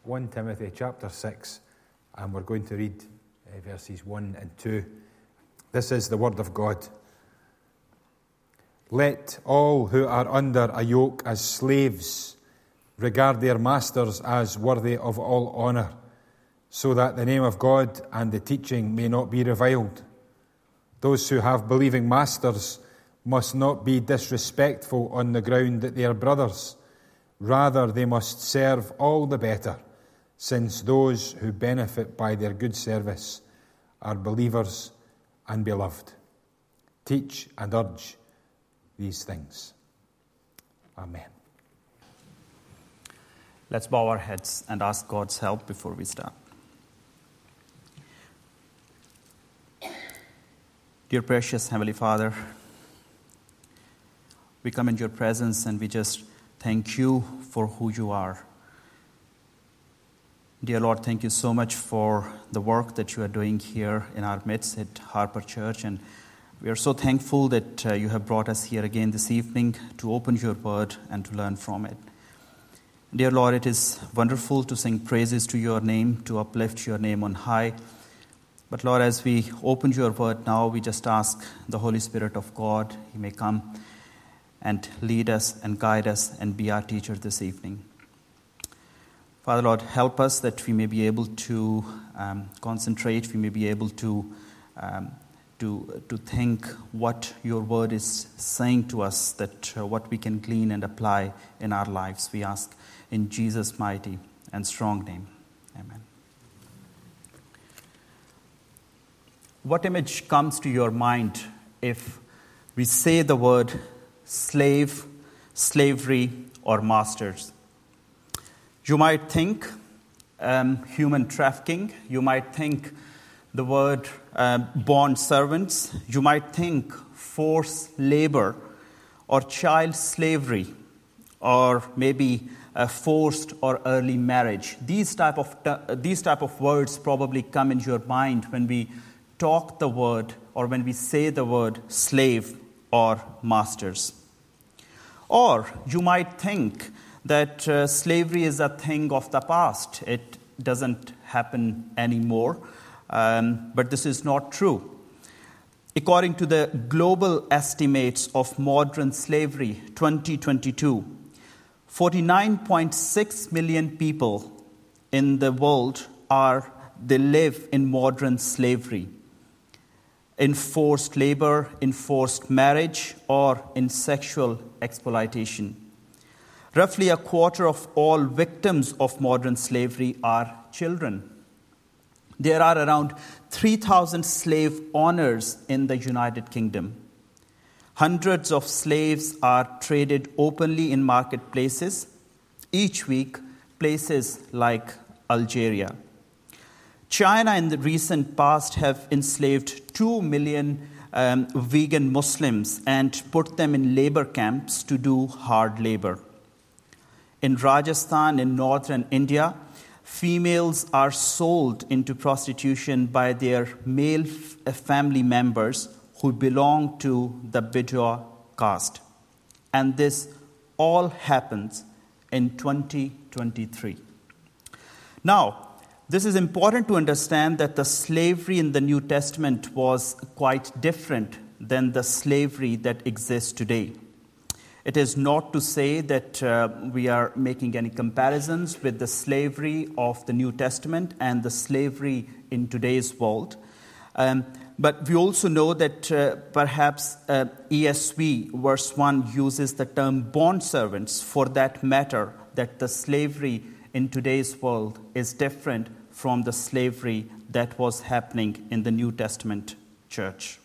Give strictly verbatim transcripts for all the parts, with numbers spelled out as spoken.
First Timothy chapter six, and we're going to read uh, verses one and two. This is the word of God. Let all who are under a yoke as slaves regard their masters as worthy of all honour, so that the name of God and the teaching may not be reviled. Those who have believing masters must not be disrespectful on the ground that they are brothers. Rather, they must serve all the better, since those who benefit by their good service are believers and beloved. Teach and urge these things. Amen. Let's bow our heads and ask God's help before we start. Dear precious Heavenly Father, we come into your presence and we just thank you for who you are. Dear Lord, thank you so much for the work that you are doing here in our midst at Harper Church. And we are so thankful that uh, you have brought us here again this evening to open your word and to learn from it. Dear Lord, it is wonderful to sing praises to your name, to uplift your name on high. But Lord, as we open your word now, we just ask the Holy Spirit of God, he may come and lead us and guide us and be our teacher this evening. Father, Lord, help us that we may be able to um, concentrate, we may be able to, um, to, to think what your word is saying to us, that uh, what we can glean and apply in our lives. We ask in Jesus' mighty and strong name. Amen. What image comes to your mind if we say the word slave, slavery, or masters? You might think um, human trafficking. You might think the word uh, bond servants. You might think forced labor or child slavery, or maybe uh, forced or early marriage. These type of uh, these type of words probably come into your mind when we talk the word or when we say the word slave or masters. Or you might think that uh, slavery is a thing of the past. It doesn't happen anymore. Um, but this is not true. According to the global estimates of modern slavery, twenty twenty-two, forty-nine point six million people in the world are they live in modern slavery, in forced labor, in forced marriage, or in sexual exploitation. Roughly a quarter of all victims of modern slavery are children. There are around three thousand slave owners in the United Kingdom. Hundreds of slaves are traded openly in marketplaces each week, places like Algeria. China in the recent past have enslaved two million um, vegan Muslims and put them in labor camps to do hard labor. In Rajasthan, in northern India, females are sold into prostitution by their male f- family members who belong to the Bidua caste. And this all happens in twenty twenty-three. Now, this is important to understand that the slavery in the New Testament was quite different than the slavery that exists today. It is not to say that uh, we are making any comparisons with the slavery of the New Testament and the slavery in today's world. Um, but we also know that uh, perhaps uh, E S V verse one uses the term bondservants for that matter, that the slavery in today's world is different from the slavery that was happening in the New Testament church.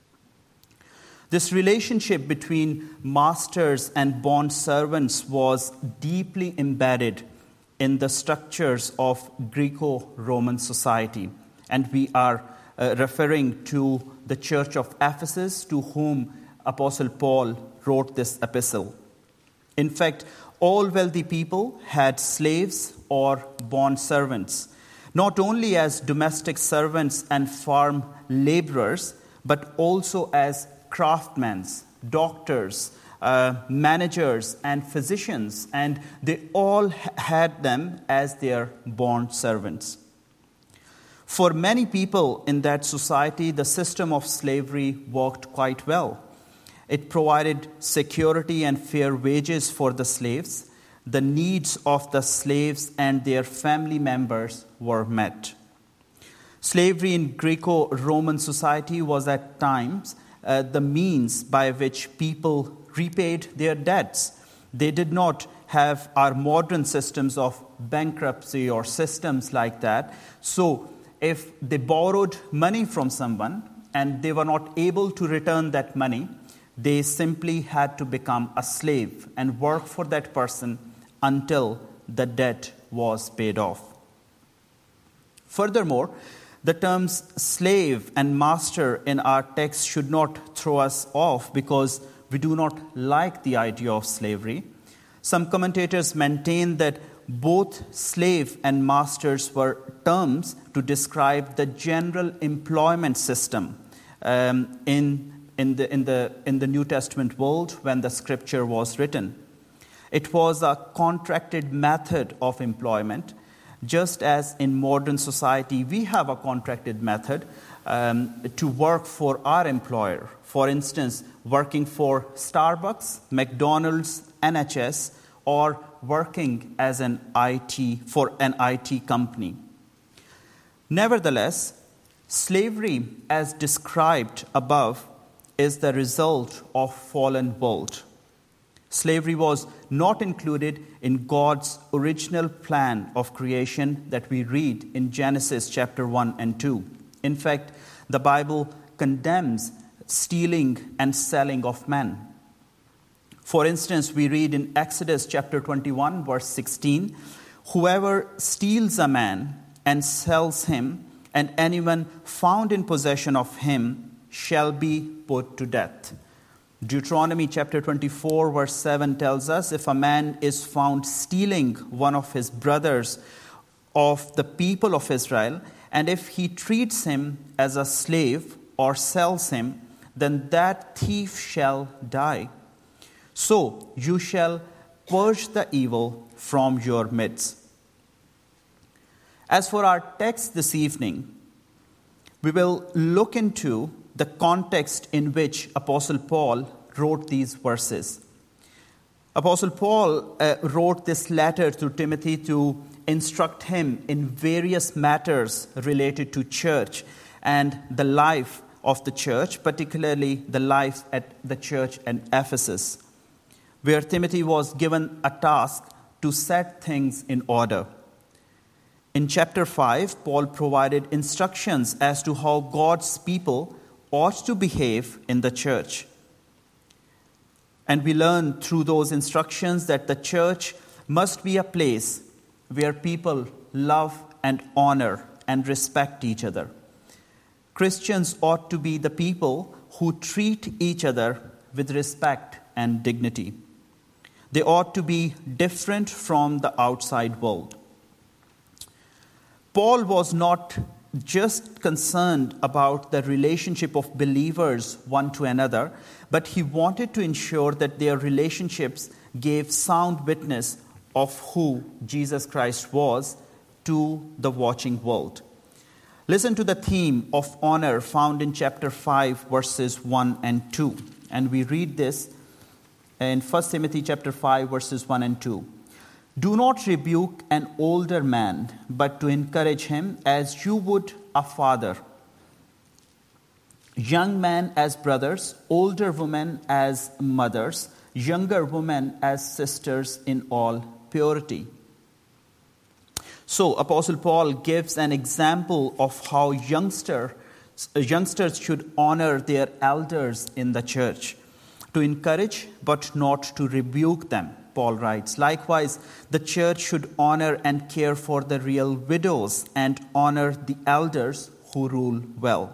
This relationship between masters and bond servants was deeply embedded in the structures of Greco-Roman society. And we are uh, referring to the church of Ephesus, to whom Apostle Paul wrote this epistle. In fact, all wealthy people had slaves or bond servants, not only as domestic servants and farm laborers, but also as craftsmen, doctors, uh, uh, managers, and physicians, and they all ha- had them as their bond servants. For many people in that society, the system of slavery worked quite well. It provided security and fair wages for the slaves. The needs of the slaves and their family members were met. Slavery in Greco-Roman society was at times uh, the means by which people repaid their debts. They did not have our modern systems of bankruptcy or systems like that. So if they borrowed money from someone and they were not able to return that money, they simply had to become a slave and work for that person until the debt was paid off. Furthermore, the terms slave and master in our text should not throw us off because we do not like the idea of slavery. Some commentators maintain that both slave and masters were terms to describe the general employment system um, in, in, the, in, the, in the New Testament world when the scripture was written. It was a contracted method of employment, just as in modern society we have a contracted method um, to work for our employer. For instance, working for Starbucks, McDonald's, N H S, or working as an I T for an I T company. Nevertheless, slavery, as described above, is the result of fallen world. Slavery was not included in God's original plan of creation that we read in Genesis chapter one and two. In fact, the Bible condemns stealing and selling of men. For instance, we read in Exodus chapter twenty-one, verse sixteen, "Whoever steals a man and sells him, and anyone found in possession of him shall be put to death." Deuteronomy chapter twenty-four, verse seven tells us, "If a man is found stealing one of his brothers of the people of Israel, and if he treats him as a slave or sells him, then that thief shall die. So you shall purge the evil from your midst." As for our text this evening, we will look into the context in which Apostle Paul wrote these verses. Apostle Paul uh, wrote this letter to Timothy to instruct him in various matters related to church and the life of the church, particularly the life at the church at Ephesus, where Timothy was given a task to set things in order. In chapter five, Paul provided instructions as to how God's people ought to behave in the church. And we learn through those instructions that the church must be a place where people love and honor and respect each other. Christians ought to be the people who treat each other with respect and dignity. They ought to be different from the outside world. Paul was not just concerned about the relationship of believers one to another, but he wanted to ensure that their relationships gave sound witness of who Jesus Christ was to the watching world. Listen to the theme of honor found in chapter five, verses one and two. And we read this in First Timothy chapter five, verses one and two. "Do not rebuke an older man, but to encourage him as you would a father. Young men as brothers, older women as mothers, younger women as sisters in all purity." So Apostle Paul gives an example of how youngster, youngsters should honor their elders in the church. To encourage, but not to rebuke them, Paul writes. Likewise, the church should honor and care for the real widows and honor the elders who rule well.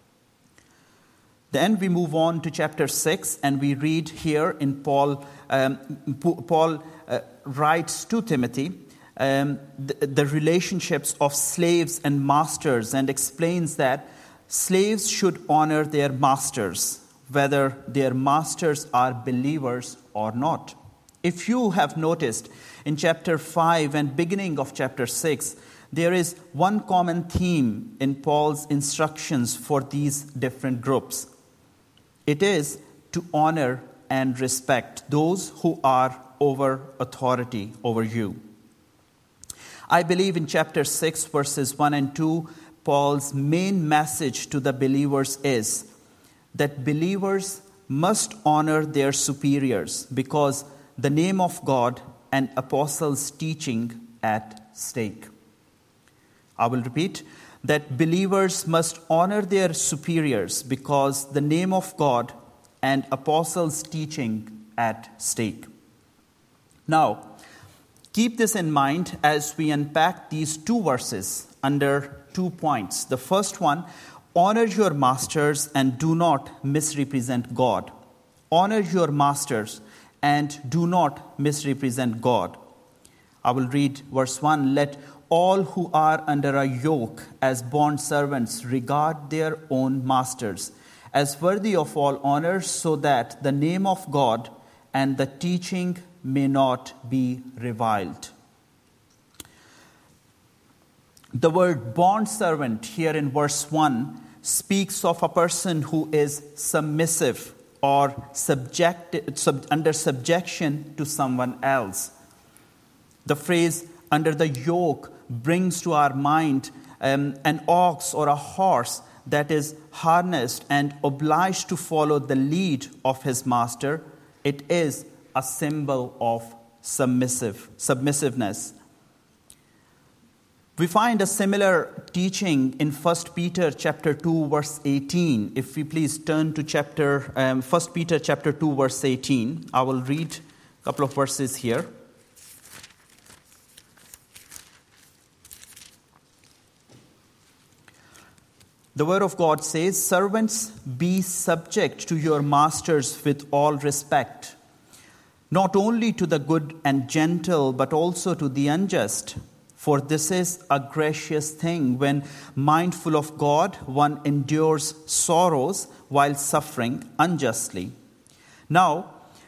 Then we move on to chapter six, and we read here in Paul, um, Paul uh, writes to Timothy um, the, the relationships of slaves and masters, and explains that slaves should honor their masters, whether their masters are believers or not. If you have noticed, in chapter five and beginning of chapter six, there is one common theme in Paul's instructions for these different groups. It is to honor and respect those who are over authority over you. I believe in chapter six, verses one and two, Paul's main message to the believers is that believers must honor their superiors because the name of God and apostles' teaching at stake. I will repeat that believers must honor their superiors because the name of God and apostles' teaching at stake. Now, keep this in mind as we unpack these two verses under two points. The first one, honor your masters and do not misrepresent God. Honor your masters and do not misrepresent God. I will read verse one. Let all who are under a yoke as bond servants regard their own masters as worthy of all honor, so that the name of God and the teaching may not be reviled. The word bond servant here in verse one speaks of a person who is submissive or subject, sub, under subjection to someone else. The phrase under the yoke brings to our mind um, an ox or a horse that is harnessed and obliged to follow the lead of his master. It is a symbol of submissive submissiveness. We find a similar teaching in First Peter chapter two, verse eighteen. If we please turn to chapter um, First Peter chapter two, verse eighteen. I will read a couple of verses here. The word of God says, "Servants, be subject to your masters with all respect, not only to the good and gentle, but also to the unjust. For this is a gracious thing when, mindful of God, one endures sorrows while suffering unjustly." Now,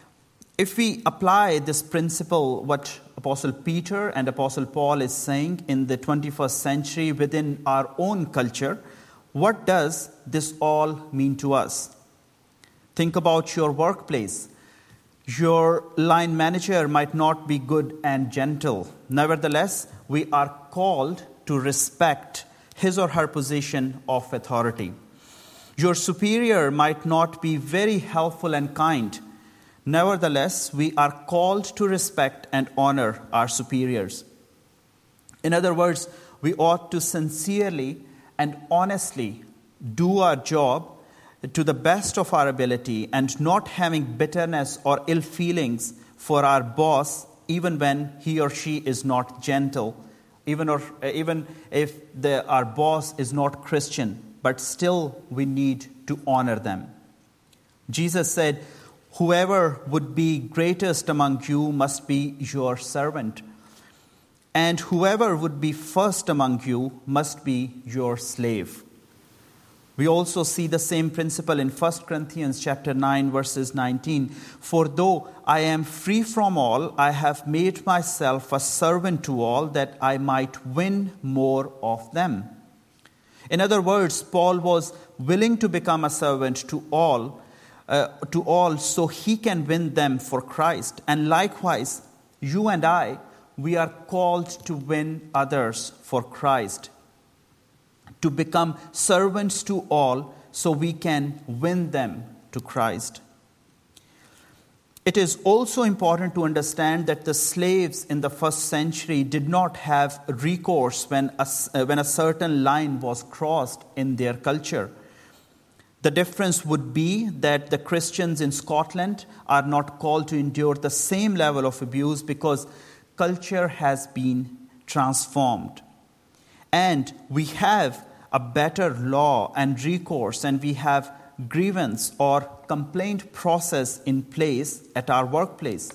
if we apply this principle, what Apostle Peter and Apostle Paul is saying in the twenty-first century within our own culture, what does this all mean to us? Think about your workplace. Your line manager might not be good and gentle. Nevertheless, we are called to respect his or her position of authority. Your superior might not be very helpful and kind. Nevertheless, we are called to respect and honor our superiors. In other words, we ought to sincerely and honestly do our job to the best of our ability and not having bitterness or ill feelings for our boss, even when he or she is not gentle, even or even if the, our boss is not Christian, but still we need to honor them. Jesus said, "Whoever would be greatest among you must be your servant, and whoever would be first among you must be your slave." We also see the same principle in First Corinthians chapter nine, verses nineteen. "For though I am free from all, I have made myself a servant to all, that I might win more of them." In other words, Paul was willing to become a servant to all, uh, to all, so he can win them for Christ. And likewise, you and I, we are called to win others for Christ, to become servants to all so we can win them to Christ. It is also important to understand that the slaves in the first century did not have recourse when a, uh, when a certain line was crossed in their culture. The difference would be that the Christians in Scotland are not called to endure the same level of abuse because culture has been transformed. And we have a better law and recourse, and we have grievance or complaint process in place at our workplace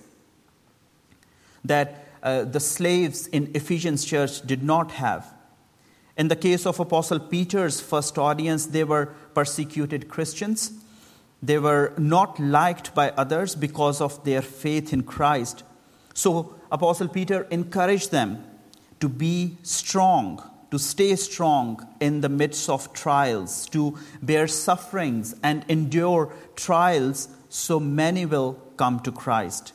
that uh, the slaves in Ephesians church did not have. In the case of Apostle Peter's first audience, they were persecuted Christians. They were not liked by others because of their faith in Christ. So Apostle Peter encouraged them to be strong, to stay strong in the midst of trials, to bear sufferings and endure trials, so many will come to Christ.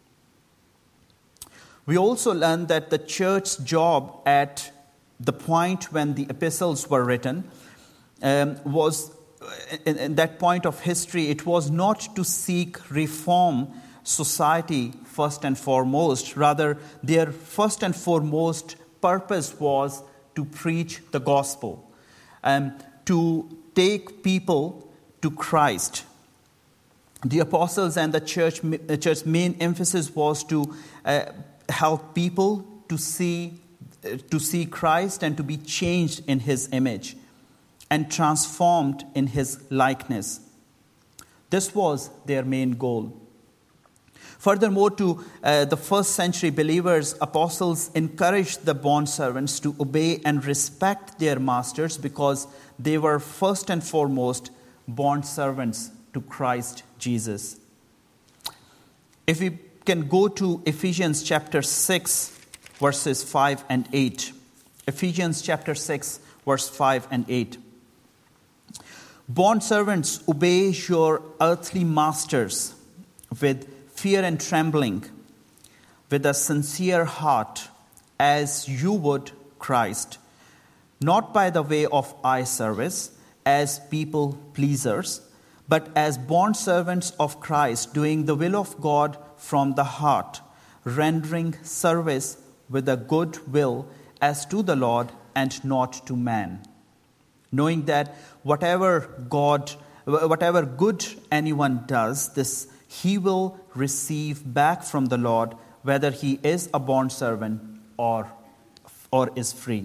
We also learn that the church's job at the point when the epistles were written um, was, in, in that point of history, it was not to seek reform society first and foremost. Rather, their first and foremost purpose was to preach the gospel, um, to take people to Christ. The apostles and the church, the church's main emphasis was to uh, help people to see, uh, to see Christ and to be changed in His image and transformed in His likeness. This was their main goal. Furthermore, to uh, the first century believers, apostles encouraged the bondservants to obey and respect their masters because they were first and foremost bondservants to Christ Jesus. If we can go to Ephesians chapter six, verses five and eight. Ephesians chapter six, verse five and eight. Bondservants, obey your earthly masters with fear and trembling, with a sincere heart, as you would Christ, not by the way of eye service, as people pleasers, but as bondservants of Christ, doing the will of God from the heart, rendering service with a good will as to the Lord and not to man, knowing that whatever God, whatever good anyone does, this he will receive back from the Lord, whether he is a bondservant or, or is free.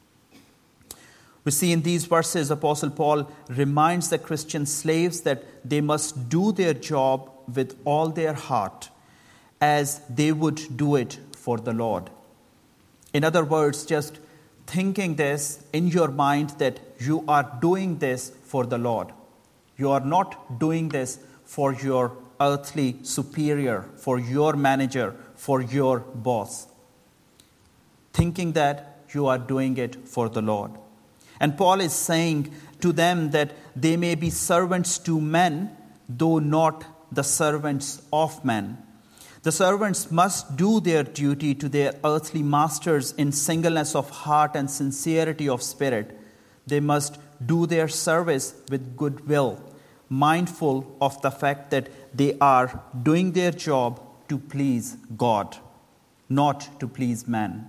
We see in these verses, Apostle Paul reminds the Christian slaves that they must do their job with all their heart, as they would do it for the Lord. In other words, just thinking this in your mind that you are doing this for the Lord. You are not doing this for your earthly superior, for your manager, for your boss. Thinking that you are doing it for the Lord. And Paul is saying to them that they may be servants to men, though not the servants of men. The servants must do their duty to their earthly masters in singleness of heart and sincerity of spirit. They must do their service with good will, mindful of the fact that they are doing their job to please God, not to please man.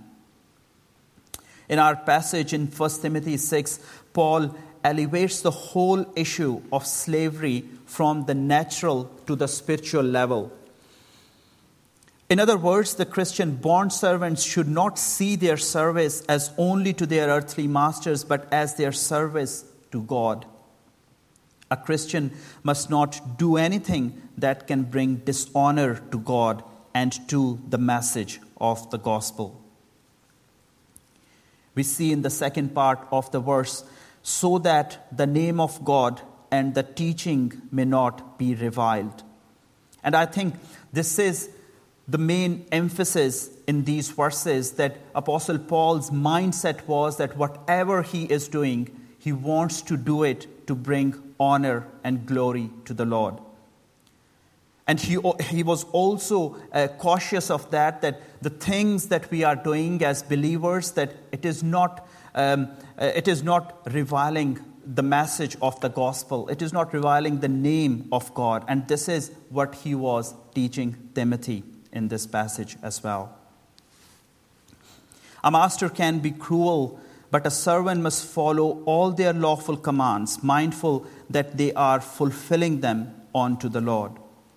In our passage in First Timothy six, Paul elevates the whole issue of slavery from the natural to the spiritual level. In other words, the Christian bondservants should not see their service as only to their earthly masters, but as their service to God. A Christian must not do anything that can bring dishonor to God and to the message of the gospel. We see in the second part of the verse, so that the name of God and the teaching may not be reviled. And I think this is the main emphasis in these verses, that Apostle Paul's mindset was that whatever he is doing, he wants to do it to bring honor and glory to the Lord. And he, he was also uh, cautious of that, that the things that we are doing as believers, that it is not um, uh, it is not reviling the message of the gospel. It is not reviling the name of God. And this is what he was teaching Timothy in this passage as well. A master can be cruel, but a servant must follow all their lawful commands, mindful that they are fulfilling them unto the Lord.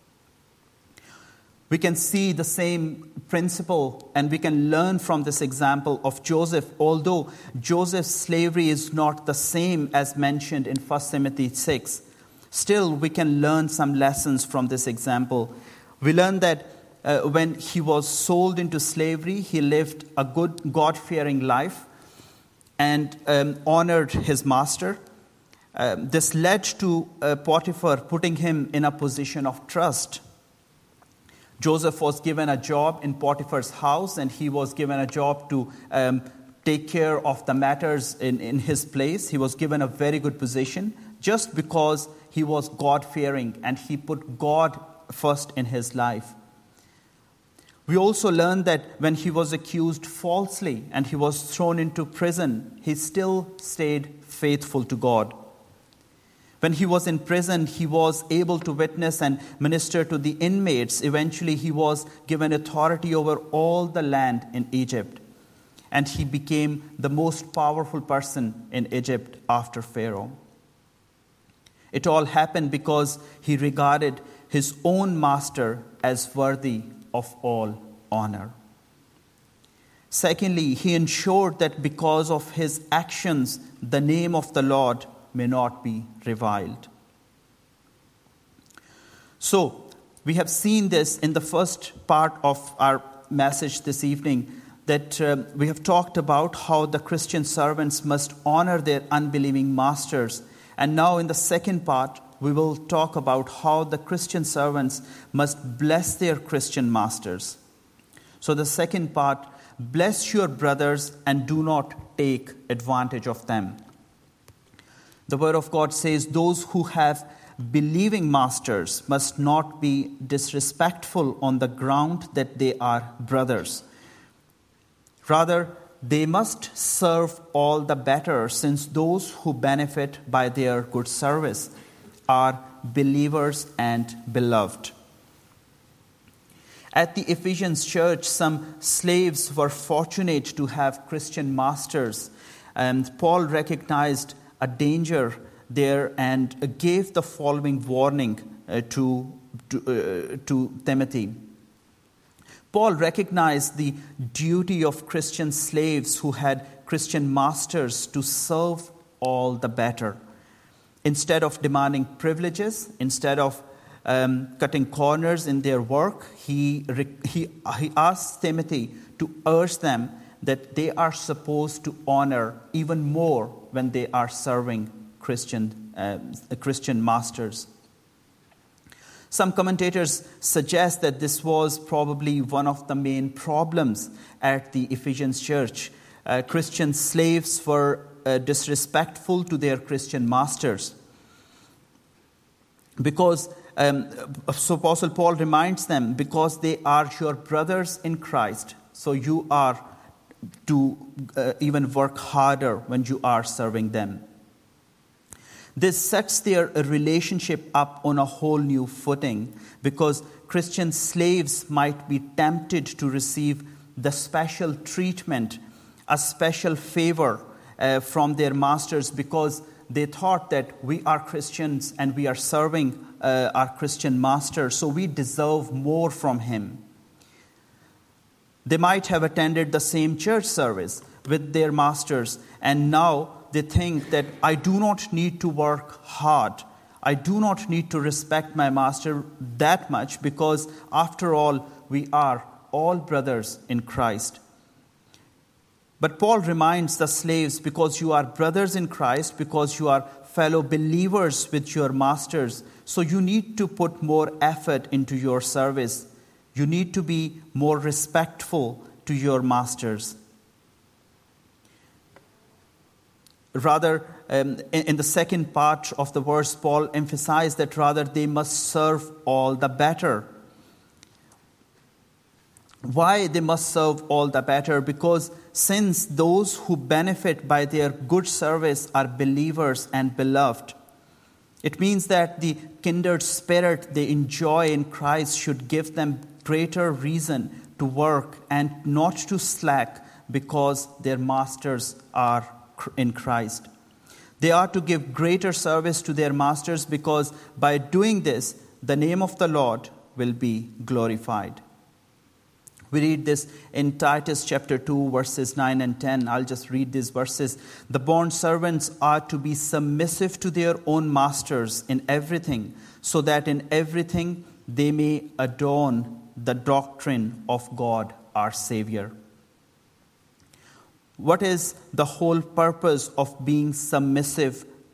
We can see the same principle and we can learn from this example of Joseph. Although Joseph's slavery is not the same as mentioned in First Timothy six, still we can learn some lessons from this example. We learn that uh, when he was sold into slavery, he lived a good God-fearing life and um, honored his master. Um, this led to uh, Potiphar putting him in a position of trust. Joseph was given a job in Potiphar's house, and he was given a job to um, take care of the matters in, in his place. He was given a very good position just because he was God-fearing and he put God first in his life. We also learn that when he was accused falsely and he was thrown into prison, he still stayed faithful to God. When he was in prison, he was able to witness and minister to the inmates. Eventually, he was given authority over all the land in Egypt. And he became the most powerful person in Egypt after Pharaoh. It all happened because he regarded his own master as worthy of all honor. Secondly, he ensured that because of his actions, the name of the Lord may not be reviled. So, we have seen this in the first part of our message this evening, that uh, we have talked about how the Christian servants must honor their unbelieving masters. And now in the second part, we will talk about how the Christian servants must bless their Christian masters. So the second part, bless your brothers and do not take advantage of them. The Word of God says those who have believing masters must not be disrespectful on the ground that they are brothers. Rather, they must serve all the better, since those who benefit by their good service are believers and beloved. At the Ephesians church, some slaves were fortunate to have Christian masters, and Paul recognized a danger there and gave the following warning uh, to, to, uh, to Timothy. Paul recognized the duty of Christian slaves who had Christian masters to serve all the better. Instead of demanding privileges, instead of um, cutting corners in their work, he, he, he asked Timothy to urge them that they are supposed to honor even more when they are serving Christian, uh, Christian masters. Some commentators suggest that this was probably one of the main problems at the Ephesians church. Uh, Christian slaves were uh, disrespectful to their Christian masters. Because, um, so Apostle Paul reminds them, because they are your brothers in Christ, so you are to uh, even work harder when you are serving them. This sets their relationship up on a whole new footing, because Christian slaves might be tempted to receive the special treatment, a special favor uh, from their masters, because they thought that we are Christians and we are serving uh, our Christian master, so we deserve more from him. They might have attended the same church service with their masters, and now they think that I do not need to work hard. I do not need to respect my master that much, because after all, we are all brothers in Christ. But Paul reminds the slaves, because you are brothers in Christ, because you are fellow believers with your masters, so you need to put more effort into your service. You need to be more respectful to your masters. Rather, um, in, in the second part of the verse, Paul emphasized that rather they must serve all the better. Why they must serve all the better? Because since those who benefit by their good service are believers and beloved, it means that the kindred spirit they enjoy in Christ should give them greater reason to work and not to slack, because their masters are in Christ. They are to give greater service to their masters, because by doing this, the name of the Lord will be glorified. We read this in Titus chapter two, verses nine and ten. I'll just read these verses. The bond servants are to be submissive to their own masters in everything, so that in everything they may adorn the doctrine of God our Savior. What is the whole purpose of being submissive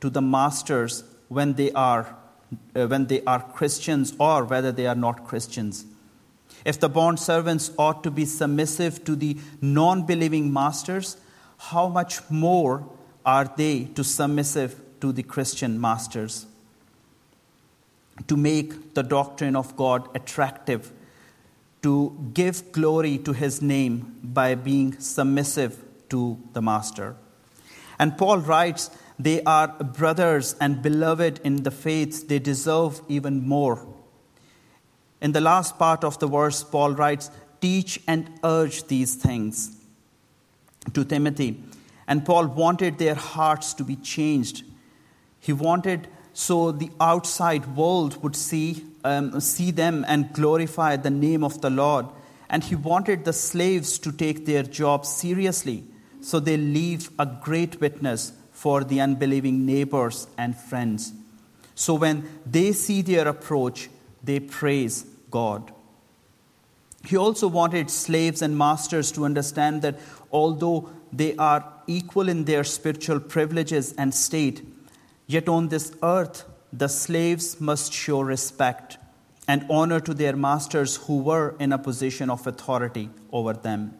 to the masters when they are uh, when they are Christians or whether they are not Christians. If the bond servants ought to be submissive to the non-believing masters, how much more are they to submissive to the Christian masters? To make the doctrine of God attractive, to give glory to his name by being submissive to the master. And Paul writes, they are brothers and beloved in the faith. They deserve even more. In the last part of the verse, Paul writes, teach and urge these things to Timothy. And Paul wanted their hearts to be changed. He wanted so the outside world would see, um, see them and glorify the name of the Lord. And he wanted the slaves to take their job seriously, so they leave a great witness for the unbelieving neighbors and friends. So when they see their approach, they praise God. He also wanted slaves and masters to understand that although they are equal in their spiritual privileges and state, yet on this earth, the slaves must show respect and honor to their masters who were in a position of authority over them.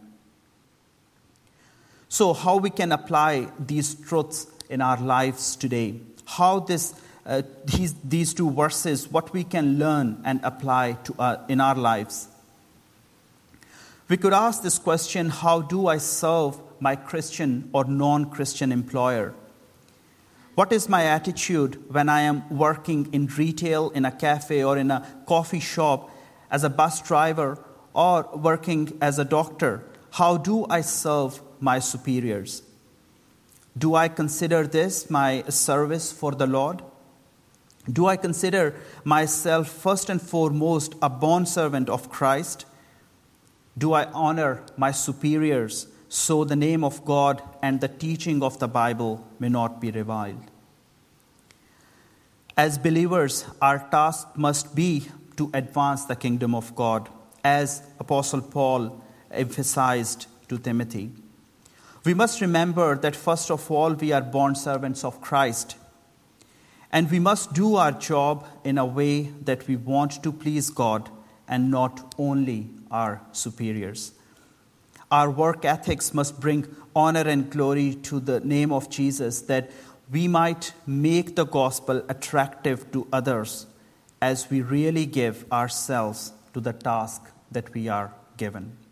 So how we can apply these truths in our lives today? How this, uh, these, these two verses, what we can learn and apply to uh, in our lives? We could ask this question, how do I serve my Christian or non-Christian employer? What is my attitude when I am working in retail, in a cafe, or in a coffee shop, as a bus driver, or working as a doctor? How do I serve my superiors? Do I consider this my service for the Lord? Do I consider myself first and foremost a bondservant of Christ? Do I honor my superiors so the name of God and the teaching of the Bible may not be reviled? As believers, our task must be to advance the kingdom of God, as Apostle Paul emphasized to Timothy. We must remember that first of all, we are bondservants of Christ. And we must do our job in a way that we want to please God and not only our superiors. Our work ethics must bring honor and glory to the name of Jesus, that we might make the gospel attractive to others as we really give ourselves to the task that we are given.